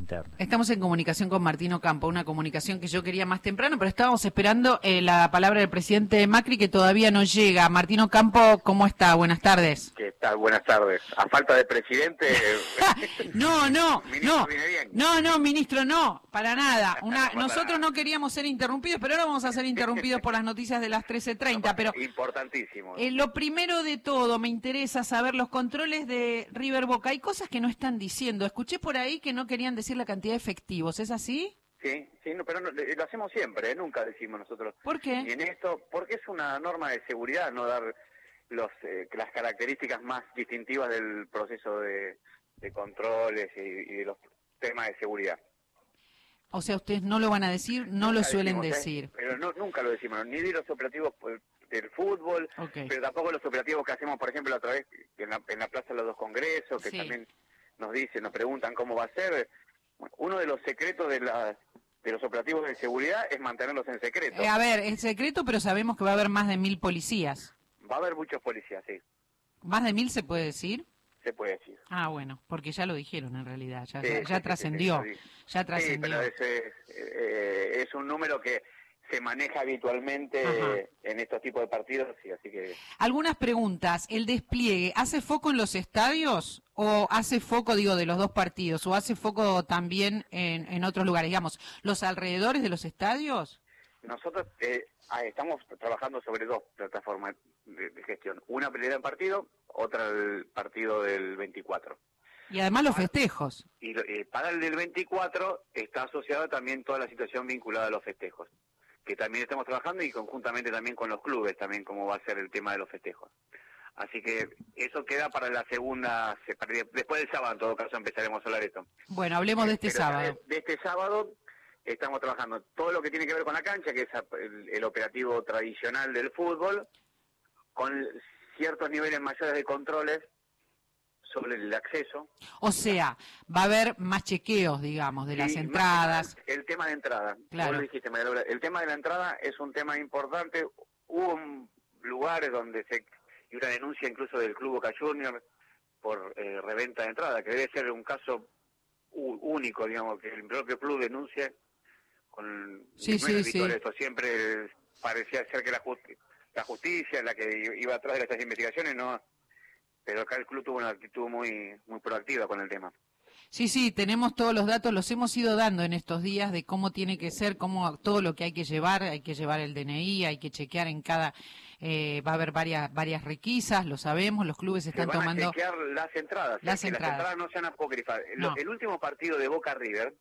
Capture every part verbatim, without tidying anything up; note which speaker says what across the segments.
Speaker 1: interna.
Speaker 2: Estamos en comunicación con Martín Ocampo, una comunicación que yo quería más temprano, pero estábamos esperando eh, la palabra del presidente Macri, que todavía no llega. Martín Ocampo, ¿cómo está? Buenas tardes.
Speaker 3: ¿Qué tal? Buenas tardes. A falta de presidente...
Speaker 2: no, no,
Speaker 3: ministro
Speaker 2: no,
Speaker 3: viene bien.
Speaker 2: no, no, ministro, no, para nada. Una, no nosotros nada. No queríamos ser interrumpidos, pero ahora vamos a ser interrumpidos por las noticias de las trece treinta. Pero
Speaker 3: importantísimo.
Speaker 2: Eh, lo primero de todo, me interesa saber los controles de River Boca. Hay cosas que no están diciendo. Escuché por ahí que no querían decir la cantidad de efectivos, ¿es así?
Speaker 3: Sí, sí, no, pero no, lo hacemos siempre, ¿eh? Nunca decimos nosotros.
Speaker 2: ¿Por qué?
Speaker 3: Y en esto, porque es una norma de seguridad no dar los eh, las características más distintivas del proceso de, de controles y, y de los temas de seguridad.
Speaker 2: O sea, ustedes no lo van a decir, no nunca lo suelen
Speaker 3: decimos,
Speaker 2: decir.
Speaker 3: ¿eh? Pero no, nunca lo decimos, ni de los operativos del fútbol, okay. Pero tampoco los operativos que hacemos, por ejemplo, a través en la, en la Plaza de los Dos Congresos, que sí. También nos dicen, nos preguntan cómo va a ser. Bueno, uno de los secretos de la de los operativos de seguridad es mantenerlos en secreto.
Speaker 2: Eh, a ver, es secreto, pero sabemos que va a haber más de mil policías.
Speaker 3: Va a haber muchos policías, sí.
Speaker 2: ¿Más de mil se puede decir?
Speaker 3: Se puede decir.
Speaker 2: Ah, bueno, porque ya lo dijeron en realidad, ya, sí, ya, ya sí, trascendió, sí, ya trascendió.
Speaker 3: Sí, pero es, es, eh, es un número que se maneja habitualmente Ajá. en estos tipos de partidos, y así que...
Speaker 2: Algunas preguntas. ¿El despliegue hace foco en los estadios o hace foco, digo, de los dos partidos, o hace foco también en, en otros lugares, digamos, los alrededores de los estadios?
Speaker 3: Nosotros eh, estamos trabajando sobre dos plataformas de, de gestión. Una pelea en partido, otra el partido del veinticuatro.
Speaker 2: Y además los festejos.
Speaker 3: Y eh, para el del veinticuatro está asociada también toda la situación vinculada a los festejos, que también estamos trabajando y conjuntamente también con los clubes también cómo va a ser el tema de los festejos. Así que eso queda para la segunda, después del sábado en todo caso empezaremos a hablar de esto.
Speaker 2: Bueno, hablemos de este
Speaker 3: Pero
Speaker 2: sábado.
Speaker 3: De, de este sábado estamos trabajando todo lo que tiene que ver con la cancha, que es el, el operativo tradicional del fútbol, con ciertos niveles mayores de controles sobre el acceso.
Speaker 2: O sea, va a haber más chequeos, digamos, de sí, las entradas.
Speaker 3: El tema de entrada,
Speaker 2: claro.
Speaker 3: Vos lo dijiste, María Laura, el tema de la entrada es un tema importante. Hubo lugares donde se, y una denuncia incluso del Club Boca Juniors por eh, reventa de entrada, que debe ser un caso único, digamos, que el propio club denuncie con
Speaker 2: sí, sí, sí.
Speaker 3: Esto siempre parecía ser que la, justi la justicia, la que iba atrás de estas investigaciones, no... Pero acá el club tuvo una actitud muy muy proactiva con el tema.
Speaker 2: Sí, sí, tenemos todos los datos, los hemos ido dando en estos días de cómo tiene que ser, cómo todo lo que hay que llevar, hay que llevar el D N I, hay que chequear en cada, eh, va a haber varias varias requisas, lo sabemos, los clubes están
Speaker 3: Se van
Speaker 2: tomando...
Speaker 3: a chequear las entradas,
Speaker 2: las,
Speaker 3: que
Speaker 2: entradas.
Speaker 3: las entradas no sean apócrifas.
Speaker 2: No.
Speaker 3: El último partido de Boca River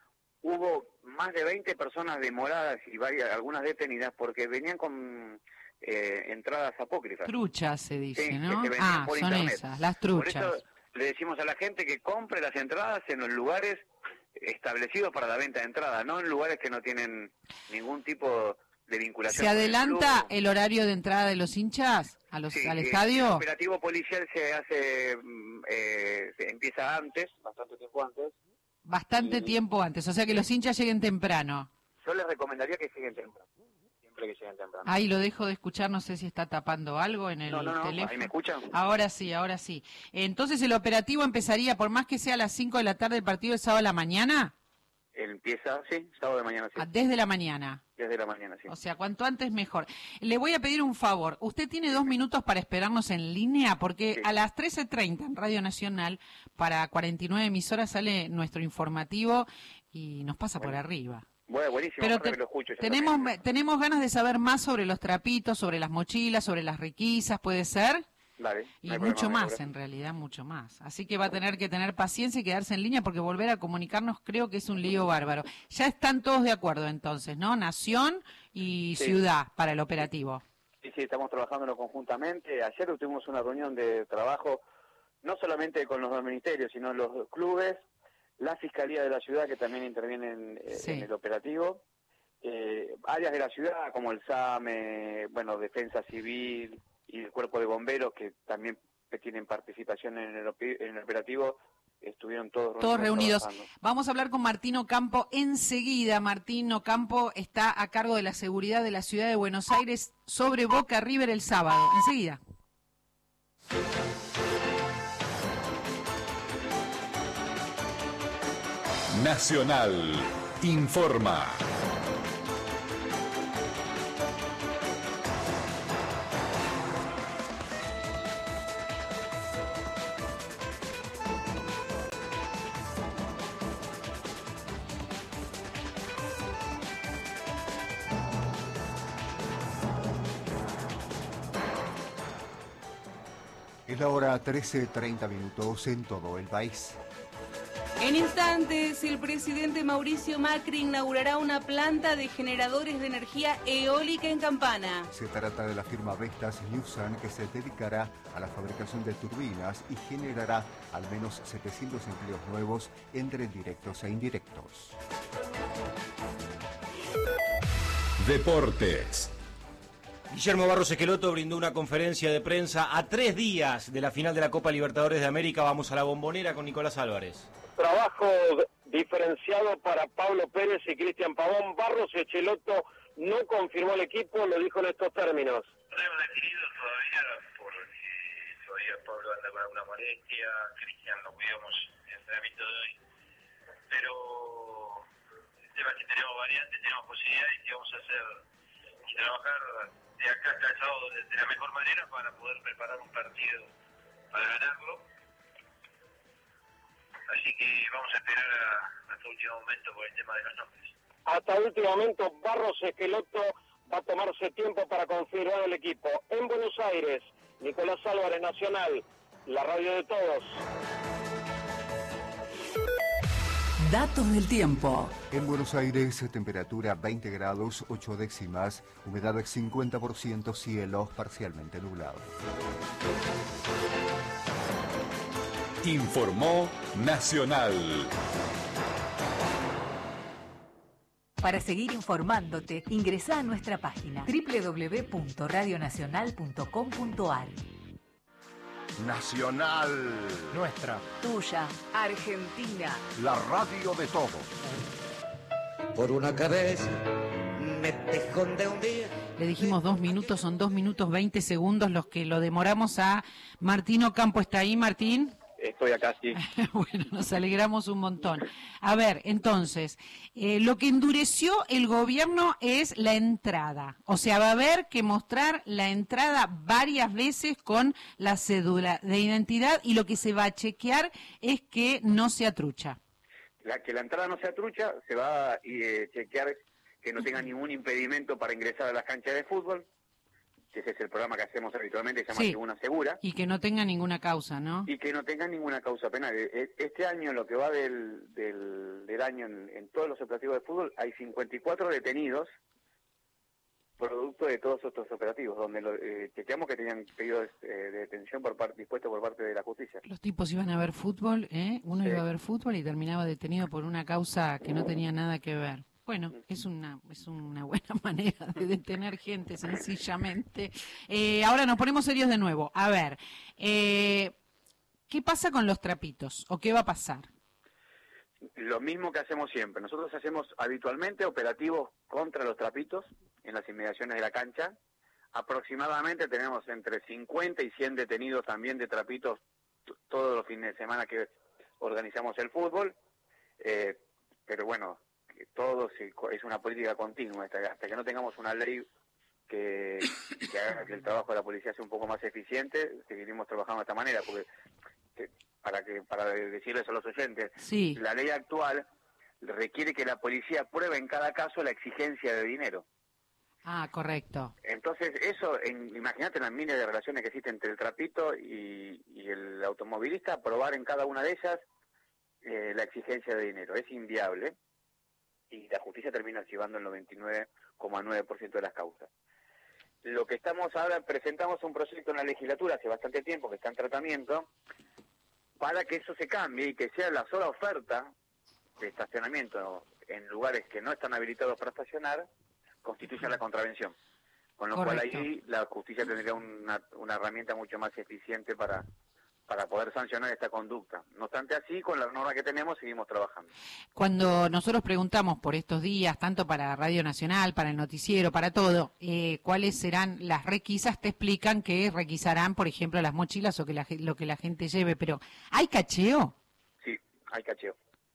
Speaker 3: hubo más de veinte personas demoradas y varias, algunas detenidas porque venían con... Eh, entradas apócrifas.
Speaker 2: Truchas se dice,
Speaker 3: sí,
Speaker 2: ¿no?
Speaker 3: Ah,
Speaker 2: son
Speaker 3: internet.
Speaker 2: esas, las truchas.
Speaker 3: Por eso le decimos a la gente que compre las entradas en los lugares establecidos para la venta de entradas, no en lugares que no tienen ningún tipo de vinculación.
Speaker 2: ¿Se adelanta
Speaker 3: el,
Speaker 2: el horario de entrada de los hinchas a los,
Speaker 3: sí,
Speaker 2: al
Speaker 3: eh,
Speaker 2: estadio?
Speaker 3: El operativo policial se hace, eh, se empieza antes, bastante tiempo antes.
Speaker 2: Bastante
Speaker 3: y...
Speaker 2: tiempo antes, o sea que los hinchas lleguen temprano.
Speaker 3: Yo les recomendaría que lleguen temprano. Que lleguen temprano.
Speaker 2: Ahí lo dejo de escuchar, no sé si está tapando algo en el
Speaker 3: no, no, no,
Speaker 2: teléfono.
Speaker 3: ¿Ahí me escuchan?
Speaker 2: Ahora sí, ahora sí. Entonces el operativo empezaría, por más que sea a las cinco de la tarde el partido, el sábado a la mañana.
Speaker 3: Empieza, sí, sábado de mañana, sí.
Speaker 2: Ah, desde la mañana.
Speaker 3: Desde la mañana, sí.
Speaker 2: O sea, cuanto antes mejor. Le voy a pedir un favor. Usted tiene dos minutos para esperarnos en línea, porque sí. A las trece treinta en Radio Nacional, para cuarenta y nueve emisoras, sale nuestro informativo y nos pasa bueno. por arriba.
Speaker 3: Bueno, buenísimo,
Speaker 2: pero te,
Speaker 3: lo escucho,
Speaker 2: tenemos tenemos ganas de saber más sobre los trapitos, sobre las mochilas, sobre las requisas, ¿puede ser?
Speaker 3: Vale,
Speaker 2: y
Speaker 3: no
Speaker 2: mucho
Speaker 3: problema,
Speaker 2: más, en realidad, mucho más. Así que va a tener que tener paciencia y quedarse en línea porque volver a comunicarnos creo que es un lío bárbaro. Ya están todos de acuerdo entonces, ¿no? Nación y sí. Ciudad para el operativo.
Speaker 3: Sí, sí, estamos trabajándolo conjuntamente. Ayer tuvimos una reunión de trabajo, no solamente con los dos ministerios, sino los clubes, la Fiscalía de la Ciudad, que también interviene en, sí. en el operativo, eh, áreas de la ciudad como el SAME, bueno, Defensa Civil y el Cuerpo de Bomberos, que también tienen participación en el, en el operativo, estuvieron todos,
Speaker 2: todos reunidos. Vamos a hablar con Martín Ocampo enseguida. Martín Ocampo está a cargo de la seguridad de la ciudad de Buenos Aires sobre Boca River el sábado. Enseguida.
Speaker 1: Nacional informa.
Speaker 4: Es la hora trece treinta minutos en todo el país.
Speaker 5: En instantes, el presidente Mauricio Macri inaugurará una planta de generadores de energía eólica en Campana.
Speaker 4: Se trata de la firma Vestas Newsan, que se dedicará a la fabricación de turbinas y generará al menos setecientos empleos nuevos entre directos e indirectos.
Speaker 1: Deportes.
Speaker 6: Guillermo Barros Esqueloto brindó una conferencia de prensa a tres días de la final de la Copa Libertadores de América. Vamos a la Bombonera con Nicolás Álvarez.
Speaker 7: Trabajo diferenciado para Pablo Pérez y Cristian Pavón. Barros Esqueloto no confirmó el equipo, lo dijo en estos términos.
Speaker 8: No hemos definido todavía porque todavía Pablo anda con alguna molestia, Cristian lo cuidamos en el entrenamiento de hoy, pero el tema es que tenemos variantes, tenemos posibilidades y vamos a hacer y trabajar de acá hasta el sábado de, de la mejor manera para poder preparar un partido para ganarlo. Así que vamos a esperar a, hasta el último momento por el tema de los nombres.
Speaker 7: Hasta el último momento, Barros Esqueloto va a tomarse tiempo para confirmar el equipo. En Buenos Aires, Nicolás Álvarez, Nacional, la radio de todos.
Speaker 9: Datos del tiempo.
Speaker 4: En Buenos Aires, temperatura veinte grados, ocho décimas, humedad cincuenta por ciento, cielo parcialmente nublado.
Speaker 1: Informó Nacional.
Speaker 9: Para seguir informándote, ingresá a nuestra página doble u doble u doble u punto radio nacional punto com punto a r.
Speaker 10: Nacional.
Speaker 6: Nuestra.
Speaker 9: Tuya, Argentina.
Speaker 10: La radio de todos.
Speaker 11: Por una cabeza me esconde un día.
Speaker 2: Le dijimos dos minutos, son dos minutos veinte segundos los que lo demoramos a Martín Ocampo. ¿Está ahí, Martín?
Speaker 3: Estoy acá, sí.
Speaker 2: Bueno, nos alegramos un montón. A ver, entonces, eh, lo que endureció el gobierno es la entrada. O sea, va a haber que mostrar la entrada varias veces con la cédula de identidad y lo que se va a chequear es que no sea trucha.
Speaker 3: La que la entrada no sea trucha, se va a eh, chequear que no tenga ningún impedimento para ingresar a las canchas de fútbol, que ese es el programa que hacemos habitualmente, se llama
Speaker 2: Sí.
Speaker 3: Tribuna Segura.
Speaker 2: Y que no tenga ninguna causa, ¿no?
Speaker 3: Y que no tenga ninguna causa penal. Este año, lo que va del, del, del año en, en todos los operativos de fútbol, hay cincuenta y cuatro detenidos producto de todos estos operativos, donde lo, eh, chequeamos que tenían pedidos eh, de detención por parte, dispuestos por parte de la justicia.
Speaker 2: Los tipos iban a ver fútbol, ¿eh? Uno
Speaker 3: Sí.
Speaker 2: iba a ver fútbol y terminaba detenido por una causa que no tenía nada que ver. Bueno, es una es una buena manera de detener gente, sencillamente. Eh, ahora nos ponemos serios de nuevo. A ver, eh, ¿qué pasa con los trapitos? ¿O qué va a pasar?
Speaker 3: Lo mismo que hacemos siempre. Nosotros hacemos habitualmente operativos contra los trapitos en las inmediaciones de la cancha. Aproximadamente tenemos entre cincuenta y cien detenidos también de trapitos t- todos los fines de semana que organizamos el fútbol. Eh, pero bueno, que todo se, es una política continua. Hasta, hasta que no tengamos una ley que, que haga que el trabajo de la policía sea un poco más eficiente, seguiremos trabajando de esta manera. Porque que, para que para decirles a los oyentes,
Speaker 2: Sí.
Speaker 3: la ley actual requiere que la policía pruebe en cada caso la exigencia de dinero.
Speaker 2: Ah, correcto.
Speaker 3: Entonces, eso, en, imagínate las miles de relaciones que existen entre el trapito y, y el automovilista, probar en cada una de ellas eh, la exigencia de dinero. Es inviable y la justicia termina archivando el noventa y nueve coma nueve por ciento de las causas. Lo que estamos ahora, presentamos un proyecto en la legislatura hace bastante tiempo que está en tratamiento, para que eso se cambie y que sea la sola oferta de estacionamiento en lugares que no están habilitados para estacionar, constituya la contravención. Con lo
Speaker 2: Correcto.
Speaker 3: cual ahí la justicia tendría una, una herramienta mucho más eficiente para, para poder sancionar esta conducta. No obstante así, con la norma que tenemos, seguimos trabajando.
Speaker 2: Cuando nosotros preguntamos por estos días, tanto para Radio Nacional, para el noticiero, para todo, eh, cuáles serán las requisas, te explican que requisarán, por ejemplo, las mochilas o que la, ge- lo que la gente lleve, pero ¿hay cacheo?
Speaker 3: Sí, hay cacheo.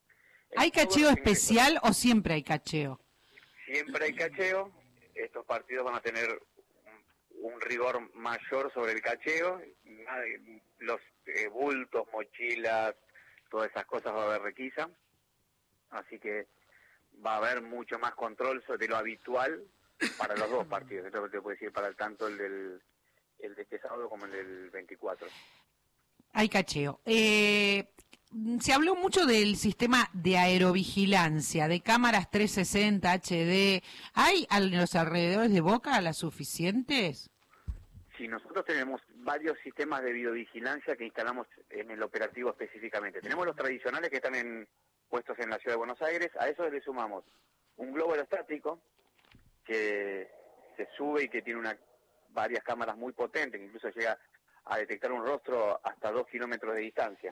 Speaker 2: ¿Hay cacheo especial o siempre hay cacheo?
Speaker 3: Siempre hay cacheo. Estos partidos van a tener un, un rigor mayor sobre el cacheo. Los eh, bultos, mochilas, todas esas cosas va a haber requisa. Así que va a haber mucho más control de lo habitual para los dos partidos. Esto te puedo decir para tanto el del el de este sábado como el del veinticuatro.
Speaker 2: Hay cacheo. Eh, se habló mucho del sistema de aerovigilancia, de cámaras trescientos sesenta H D. ¿Hay a los alrededores de Boca las suficientes?
Speaker 3: Sí, nosotros tenemos varios sistemas de videovigilancia que instalamos en el operativo específicamente. Tenemos los tradicionales que están en, puestos en la Ciudad de Buenos Aires. A eso le sumamos un globo aerostático que se sube y que tiene una, varias cámaras muy potentes, que incluso llega a detectar un rostro hasta dos kilómetros de distancia.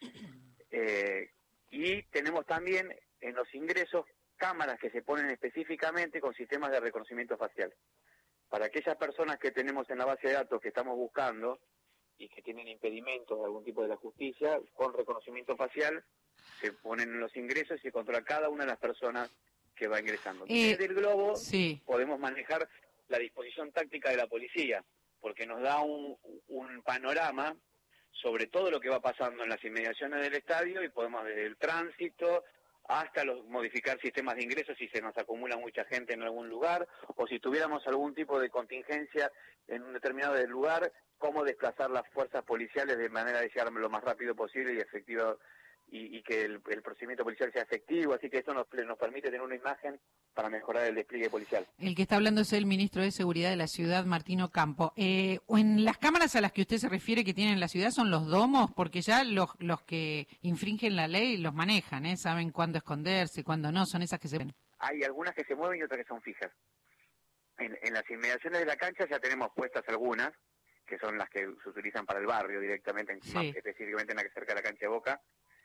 Speaker 3: Eh, y tenemos también en los ingresos cámaras que se ponen específicamente con sistemas de reconocimiento facial. Para aquellas personas que tenemos en la base de datos que estamos buscando y que tienen impedimentos de algún tipo de la justicia, con reconocimiento facial se ponen en los ingresos y se controla cada una de las personas que va ingresando.
Speaker 2: Eh,
Speaker 3: Desde el globo
Speaker 2: sí.
Speaker 3: podemos manejar la disposición táctica de la policía, porque nos da un, un panorama sobre todo lo que va pasando en las inmediaciones del estadio y podemos desde el tránsito hasta los, modificar sistemas de ingresos si se nos acumula mucha gente en algún lugar o si tuviéramos algún tipo de contingencia en un determinado lugar, cómo desplazar las fuerzas policiales de manera de llegar lo más rápido posible y efectivo y, y que el, el procedimiento policial sea efectivo, así que esto nos, nos permite tener una imagen para mejorar el despliegue policial.
Speaker 2: El que está hablando es el ministro de Seguridad de la ciudad, Martín Ocampo. Eh, en las cámaras a las que usted se refiere que tienen en la ciudad son los domos, porque ya los, los que infringen la ley los manejan, ¿eh? Saben cuándo esconderse, cuándo no, son esas que se ven.
Speaker 3: Hay algunas que se mueven y otras que son fijas. En, en las inmediaciones de la cancha ya tenemos puestas algunas, que son las que se utilizan para el barrio directamente, en, sí. específicamente en la que cerca de la cancha de Boca.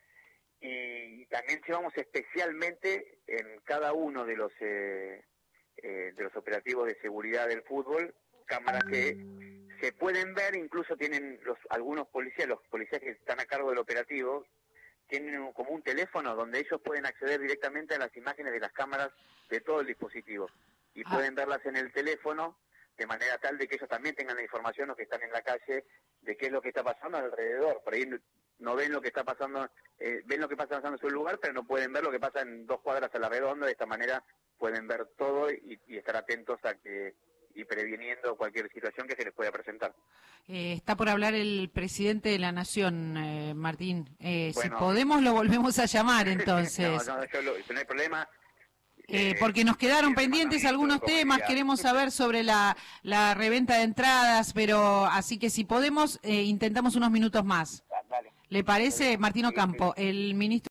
Speaker 3: Y también llevamos especialmente en cada uno de los eh, eh, de los operativos de seguridad del fútbol cámaras que se pueden ver, incluso tienen los algunos policías, los policías que están a cargo del operativo, tienen un, como un teléfono donde ellos pueden acceder directamente a las imágenes de las cámaras de todo el dispositivo y ah. pueden verlas en el teléfono de manera tal de que ellos también tengan la información, los que están en la calle, de qué es lo que está pasando alrededor. Por ahí no ven lo que está pasando, eh, ven lo que pasa pasando en su lugar, pero no pueden ver lo que pasa en dos cuadras a la redonda. De esta manera pueden ver todo y, y estar atentos a que y previniendo cualquier situación que se les pueda presentar.
Speaker 2: Eh, está por hablar el presidente de la Nación, eh, Martín. Eh, bueno, si podemos lo volvemos a llamar entonces.
Speaker 3: no, no, yo lo, no hay problema.
Speaker 2: Eh, porque nos quedaron pendientes algunos temas, queremos saber sobre la, la reventa de entradas, pero así que si podemos, eh, intentamos unos minutos más. ¿Le parece, Martín Ocampo, el ministro?